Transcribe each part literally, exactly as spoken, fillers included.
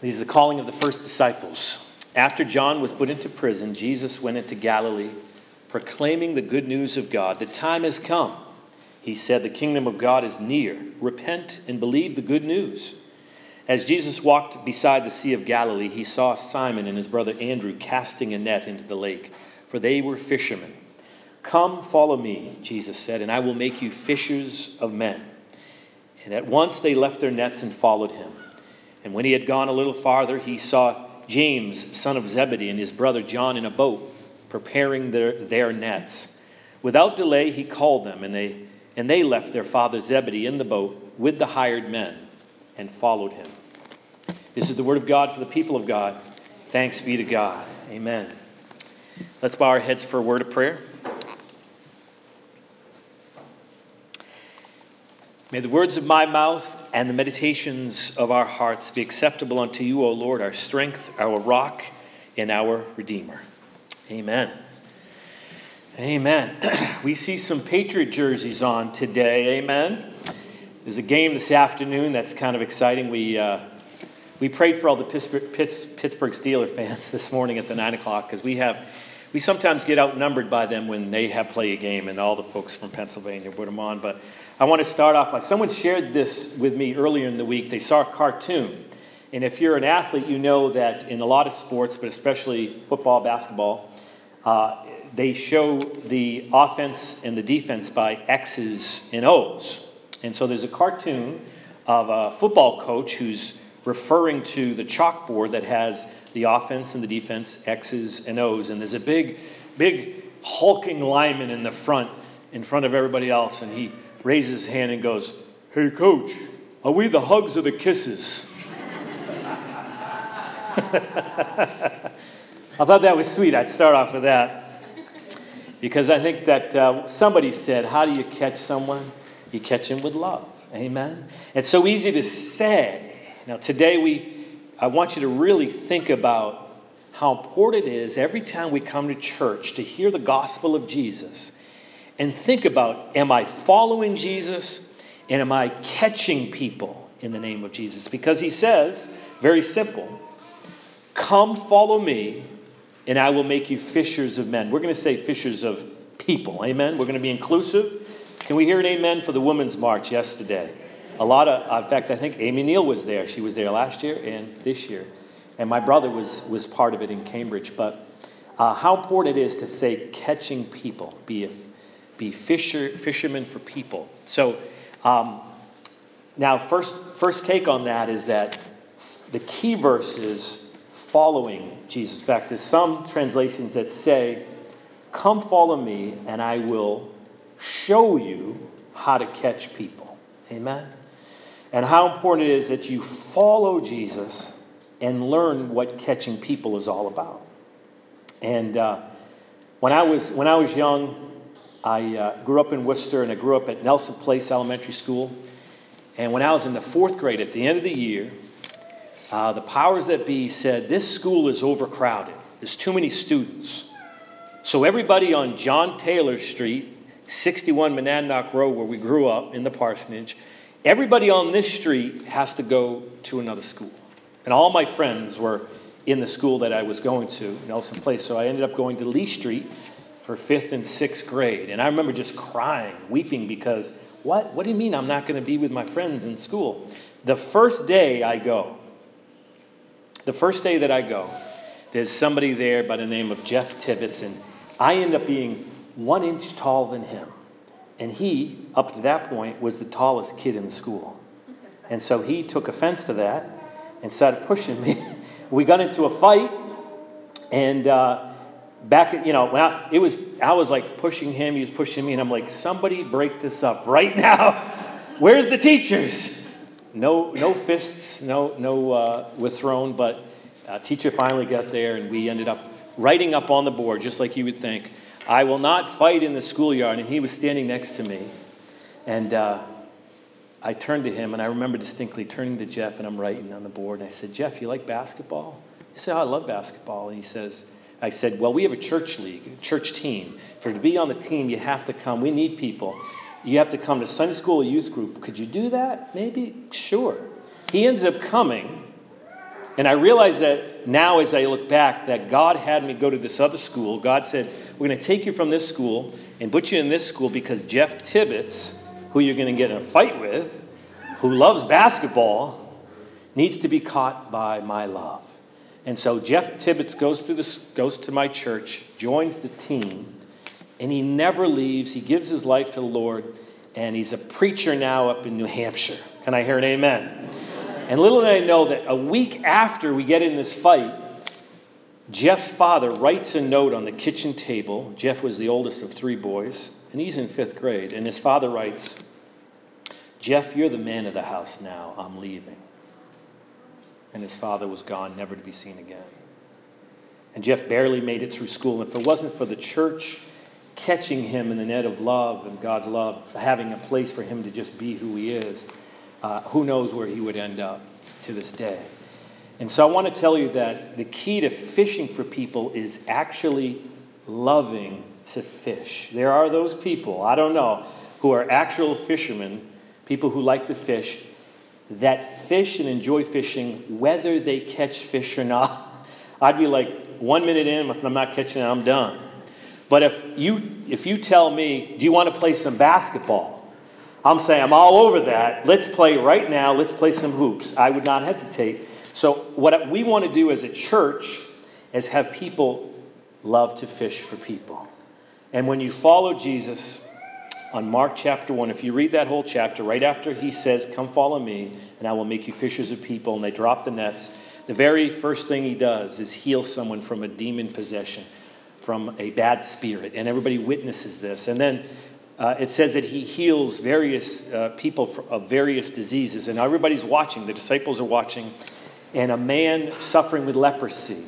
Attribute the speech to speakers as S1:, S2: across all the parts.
S1: These are the calling of the first disciples. After John was put into prison, Jesus went into Galilee, proclaiming the good news of God. The time has come, he said, the kingdom of God is near. Repent and believe the good news. As Jesus walked beside the Sea of Galilee, he saw Simon and his brother Andrew casting a net into the lake, for they were fishermen. Come, follow me, Jesus said, and I will make you fishers of men. And at once they left their nets and followed him. And when he had gone a little farther, he saw James, son of Zebedee, and his brother John in a boat, preparing their, their nets. Without delay, he called them, and they, and they left their father Zebedee in the boat with the hired men and followed him. This is the word of God for the people of God. Thanks be to God. Amen. Let's bow our heads for a word of prayer. May the words of my mouth and the meditations of our hearts be acceptable unto you, O Lord, our strength, our rock, and our Redeemer. Amen. Amen. We see some Patriot jerseys on today. Amen. There's a game this afternoon that's kind of exciting. We uh, we prayed for all the Pittsburgh, Pittsburgh Steelers fans this morning at the nine o'clock because we have we sometimes get outnumbered by them when they have play a game, and all the folks from Pennsylvania put them on. But I want to start off by someone shared this with me earlier in the week. They saw a cartoon. And if you're an athlete, you know that in a lot of sports, but especially football, basketball, uh, they show the offense and the defense by X's and O's. And so there's a cartoon of a football coach who's referring to the chalkboard that has the offense and the defense, X's and O's. And there's a big, big hulking lineman in the front, in front of everybody else. And he raises his hand and goes, "Hey, coach, are we the hugs or the kisses?" I thought that was sweet. I'd start off with that. Because I think that uh, somebody said, how do you catch someone? You catch him with love. Amen? It's so easy to say. Now, today we, I want you to really think about how important it is every time we come to church to hear the gospel of Jesus and think about, am I following Jesus and am I catching people in the name of Jesus? Because he says, very simple, come follow me and I will make you fishers of men. We're going to say fishers of people. Amen? We're going to be inclusive. Can we hear an amen for the Women's March yesterday? A lot of, in fact, I think Amy Neal was there. She was there last year and this year. And my brother was, was part of it in Cambridge. But uh, how important it is to say catching people. Be a, be fisher, fishermen for people. So um, now first, first take on that is that the key verse is following Jesus. In fact, there's some translations that say, come follow me and I will show you how to catch people. Amen? And how important it is that you follow Jesus and learn what catching people is all about. And uh, when I was when I was young, I uh, grew up in Worcester, and I grew up at Nelson Place Elementary School. And when I was in the fourth grade, at the end of the year, uh, the powers that be said, this school is overcrowded. There's too many students. So everybody on John Taylor Street, sixty-one Monadnock Road, where we grew up in the parsonage, everybody on this street has to go to another school. And all my friends were in the school that I was going to, Nelson Place. So I ended up going to Lee Street for fifth and sixth grade. And I remember just crying, weeping, because what? What do you mean I'm not going to be with my friends in school? The first day I go, the first day that I go, there's somebody there by the name of Jeff Tibbetts, and I end up being one inch taller than him. And he, up to that point, was the tallest kid in the school. And so he took offense to that and started pushing me. We got into a fight, and uh, back at, you know, when I, it was, I was like pushing him, he was pushing me, and I'm like, somebody break this up right now. Where's the teachers? No, no fists, no, no, uh, were thrown, but a teacher finally got there, and we ended up writing up on the board, just like you would think, I will not fight in the schoolyard. And he was standing next to me, and uh, I turned to him, and I remember distinctly turning to Jeff, and I'm writing on the board, and I said, Jeff, you like basketball? He said, oh, I love basketball. And he says, I said, well, we have a church league, a church team. For to be on the team, you have to come. We need people. You have to come to Sunday school or youth group. Could you do that? Maybe? Sure. He ends up coming, And I realize that now as I look back that God had me go to this other school. God said, we're going to take you from this school and put you in this school because Jeff Tibbetts, who you're going to get in a fight with, who loves basketball, needs to be caught by my love. And so Jeff Tibbetts goes to this, goes to my church, joins the team, and he never leaves. He gives his life to the Lord, and he's a preacher now up in New Hampshire. Can I hear an amen? And little did I know that a week after we get in this fight, Jeff's father writes a note on the kitchen table. Jeff was the oldest of three boys, and he's in fifth grade. And his father writes, Jeff, you're the man of the house now. I'm leaving. And his father was gone, never to be seen again. And Jeff barely made it through school. And if it wasn't for the church catching him in the net of love and God's love, having a place for him to just be who he is, Uh, who knows where he would end up to this day. And so I want to tell you that the key to fishing for people is actually loving to fish. There are those people, I don't know, who are actual fishermen, people who like to fish, that fish and enjoy fishing whether they catch fish or not. I'd be like, one minute in, if I'm not catching it, I'm done. But if you if you tell me, do you want to play some basketball? I'm saying I'm all over that. Let's play right now. Let's play some hoops. I would not hesitate. So what we want to do as a church is have people love to fish for people. And when you follow Jesus on Mark chapter one, if you read that whole chapter, right after he says, come follow me and I will make you fishers of people, and they drop the nets, the very first thing he does is heal someone from a demon possession, from a bad spirit. And everybody witnesses this. And then Uh, it says that he heals various uh, people for, of various diseases. And everybody's watching. The disciples are watching. And a man suffering with leprosy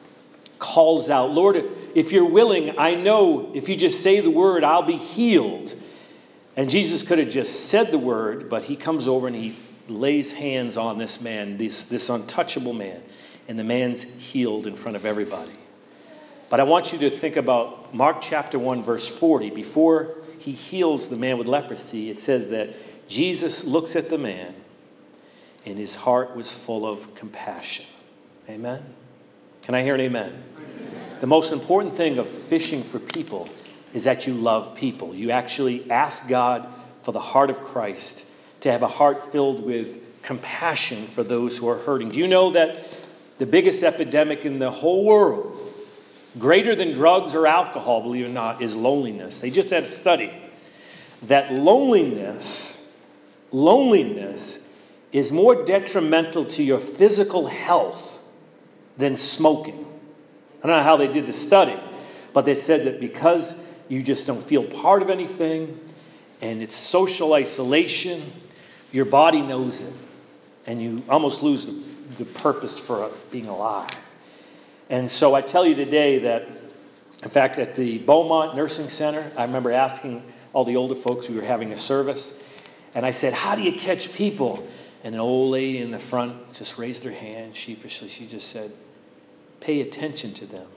S1: calls out, Lord, if you're willing, I know if you just say the word, I'll be healed. And Jesus could have just said the word, but he comes over and he lays hands on this man, this, this untouchable man. And the man's healed in front of everybody. But I want you to think about Mark chapter one, verse forty. Before he heals the man with leprosy, it says that Jesus looks at the man and his heart was full of compassion. Amen? Can I hear an amen? Amen. The most important thing of fishing for people is that you love people. You actually ask God for the heart of Christ, to have a heart filled with compassion for those who are hurting. Do you know that the biggest epidemic in the whole world, greater than drugs or alcohol, believe it or not, is loneliness? They just had a study that loneliness, loneliness is more detrimental to your physical health than smoking. I don't know how they did the study, but they said that because you just don't feel part of anything and it's social isolation, your body knows it and you almost lose the, the purpose for being alive. And so I tell you today that, in fact, at the Beaumont Nursing Center, I remember asking all the older folks, we were having a service, and I said, how do you catch people? And an old lady in the front just raised her hand sheepishly. She just said, pay attention to them.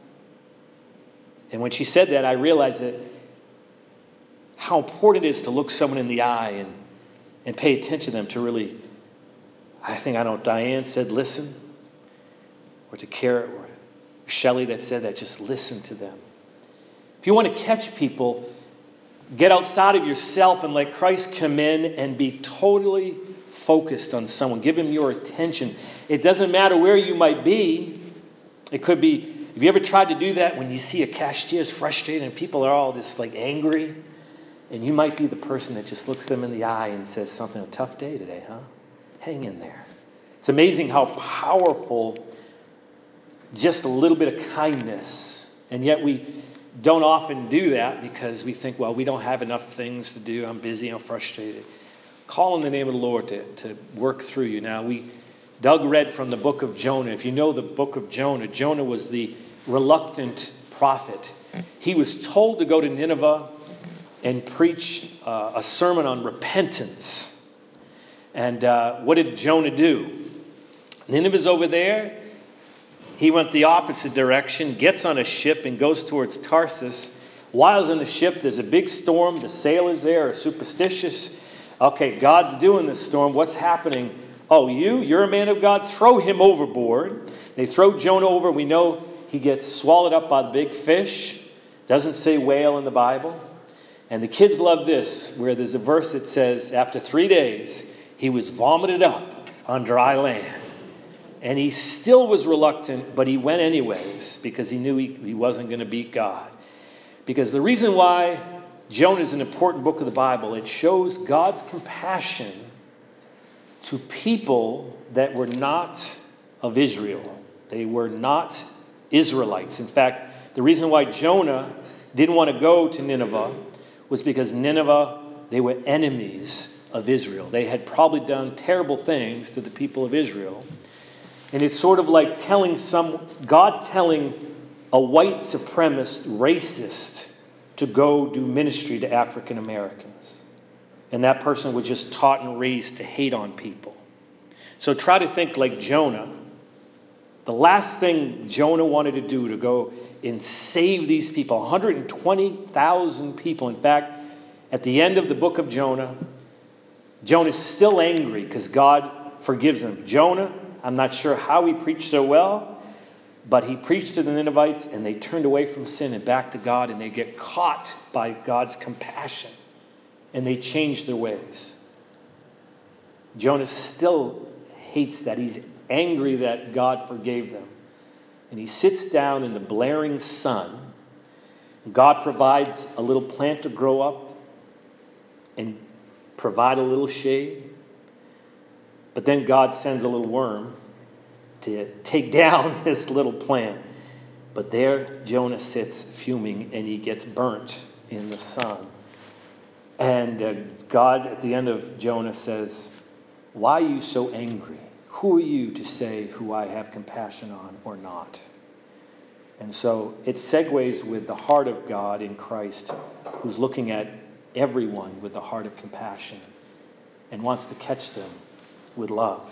S1: And when she said that, I realized that how important it is to look someone in the eye and, and pay attention to them, to really, I think, I don't know, Diane said, listen. Or to Kara or Shelley that said that, just listen to them. If you want to catch people, get outside of yourself and let Christ come in and be totally focused on someone. Give him your attention. It doesn't matter where you might be. It could be, have you ever tried to do that when you see a cashier is frustrated and people are all just like angry? And you might be the person that just looks them in the eye and says something, a tough day today, huh? Hang in there. It's amazing how powerful just a little bit of kindness. And yet we don't often do that because we think, well, we don't have enough things to do. I'm busy. I'm frustrated. Call on the name of the Lord to, to work through you. Now, we Doug read from the book of Jonah. If you know the book of Jonah, Jonah was the reluctant prophet. He was told to go to Nineveh and preach uh, a sermon on repentance. And uh, what did Jonah do? Nineveh's over there. He went the opposite direction, gets on a ship and goes towards Tarsus. While he's in the ship, there's a big storm. The sailors there are superstitious. Okay, God's doing this storm. What's happening? oh, you? You're a man of God? Throw him overboard. They throw Jonah over. We know he gets swallowed up by the big fish. Doesn't say whale in the Bible. And the kids love this, where there's a verse that says, after three days, he was vomited up on dry land. And he still was reluctant, but he went anyways, because he knew he, he wasn't going to beat God. Because the reason why Jonah is an important book of the Bible, it shows God's compassion to people that were not of Israel. They were not Israelites. In fact, the reason why Jonah didn't want to go to Nineveh was because Nineveh, they were enemies of Israel. They had probably done terrible things to the people of Israel. And it's sort of like telling some, God telling a white supremacist racist to go do ministry to African Americans. And that person was just taught and raised to hate on people. So try to think like Jonah. The last thing Jonah wanted to do to go and save these people, one hundred twenty thousand people. In fact, at the end of the book of Jonah, Jonah's still angry because God forgives him. Jonah, I'm not sure how he preached so well, but he preached to the Ninevites and they turned away from sin and back to God, and they get caught by God's compassion and they change their ways. Jonah still hates that. He's angry that God forgave them. And he sits down in the blaring sun. God provides a little plant to grow up and provide a little shade. But then God sends a little worm to take down this little plant. But there Jonah sits fuming and he gets burnt in the sun. And uh, God at the end of Jonah says, "Why are you so angry? Who are you to say who I have compassion on or not?" And so it segues with the heart of God in Christ, who's looking at everyone with the heart of compassion and wants to catch them with love.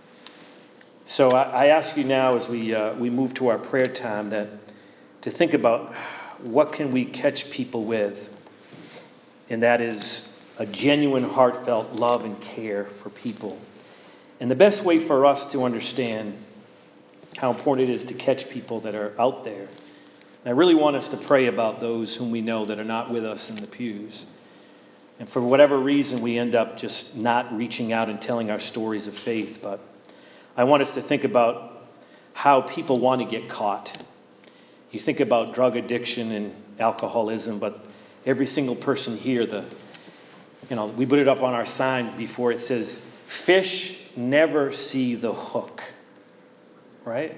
S1: So I, I ask you now, as we uh, we move to our prayer time, that to think about what can we catch people with, and that is a genuine, heartfelt love and care for people. And the best way for us to understand how important it is to catch people that are out there, I really want us to pray about those whom we know that are not with us in the pews. And for whatever reason, we end up just not reaching out and telling our stories of faith. But I want us to think about how people want to get caught. You think about drug addiction and alcoholism, but every single person here, the you know, we put it up on our sign before. It says, "Fish never see the hook." Right?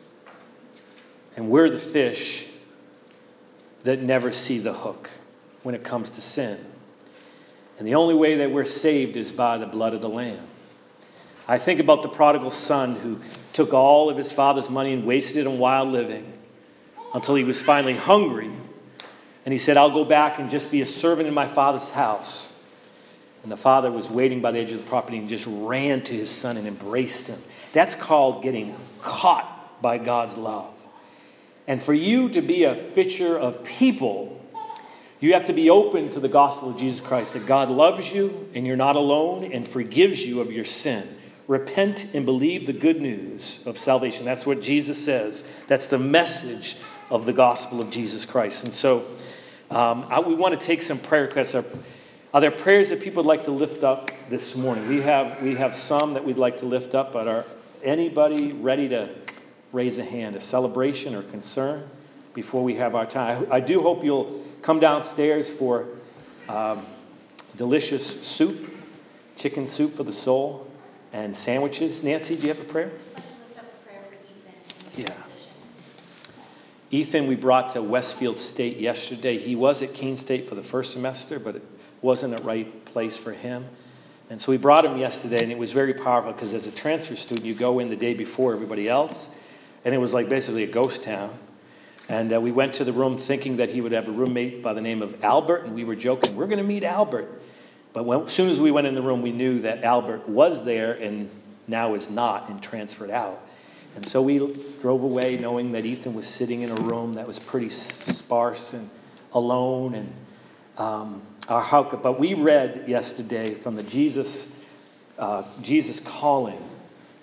S1: And we're the fish that never see the hook when it comes to sin. And the only way that we're saved is by the blood of the Lamb. I think about the prodigal son who took all of his father's money and wasted it on wild living until he was finally hungry. And he said, "I'll go back and just be a servant in my father's house." And the father was waiting by the edge of the property and just ran to his son and embraced him. That's called getting caught by God's love. And for you to be a fisher of people, you have to be open to the gospel of Jesus Christ, that God loves you and you're not alone and forgives you of your sin. Repent and believe the good news of salvation. That's what Jesus says. That's the message of the gospel of Jesus Christ. And so um, I, we want to take some prayer requests. Are, are there prayers that people would like to lift up this morning? We have we have some that we'd like to lift up, but are anybody ready to raise a hand, a celebration or concern before we have our time? I, I do hope you'll come downstairs for um, delicious soup, chicken soup for the soul, and sandwiches. Nancy, do you have a prayer?
S2: I'd like to lift up a prayer for Ethan.
S1: Yeah. Ethan, we brought to Westfield State yesterday. He was at Keene State for the first semester, but it wasn't a right place for him. And so we brought him yesterday, and it was very powerful because as a transfer student, you go in the day before everybody else, and it was like basically a ghost town. And uh, we went to the room thinking that he would have a roommate by the name of Albert, and we were joking, we're going to meet Albert. But when, as soon as we went in the room, we knew that Albert was there and now is not and transferred out. And so we drove away knowing that Ethan was sitting in a room that was pretty sparse and alone. And um, our how, but we read yesterday from the Jesus, uh, Jesus Calling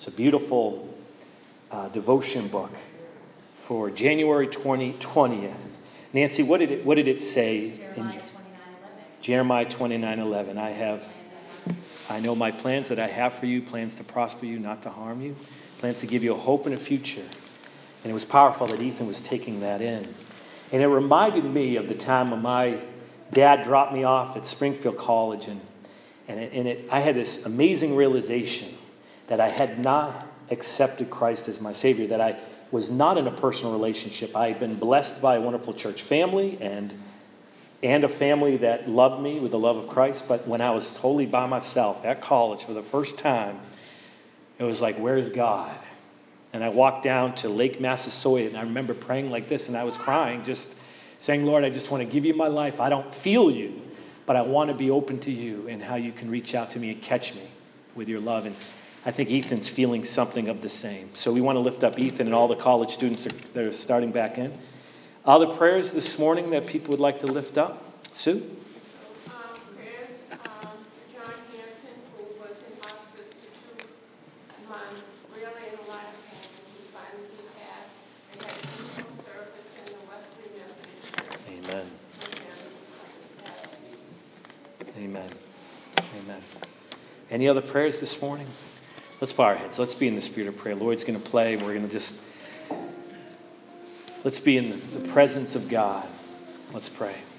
S1: It's a beautiful uh, devotion book for January twentieth. Nancy, what did it what did it say?
S2: Jeremiah
S1: in
S2: twenty-nine eleven.
S1: Jeremiah twenty-nine eleven. I have I know my plans that I have for you, plans to prosper you, not to harm you, plans to give you a hope and a future. And it was powerful that Ethan was taking that in. And it reminded me of the time when my dad dropped me off at Springfield College, and and it, and it I had this amazing realization that I had not accepted Christ as my Savior, that I was not in a personal relationship. I had been blessed by a wonderful church family and and a family that loved me with the love of Christ. But when I was totally by myself at college for the first time, it was like, where's God? And I walked down to Lake Massasoit, and I remember praying like this, and I was crying, just saying, Lord, I just want to give you my life. I don't feel you, but I want to be open to you and how you can reach out to me and catch me with your love. And I think Ethan's feeling something of the same. So we want to lift up Ethan and all the college students that are starting back in. Other prayers this morning that people would like to lift up? Sue?
S3: Um, prayers um, for John Hampton, who was in hospice for two months, really in a lot of pain. He finally passed and had a funeral service in the Wesley Methodist.
S1: Amen. Amen. Amen. Any other prayers this morning? Let's bow our heads. Let's be in the spirit of prayer. Lord's going to play. We're going to just, let's be in the presence of God. Let's pray.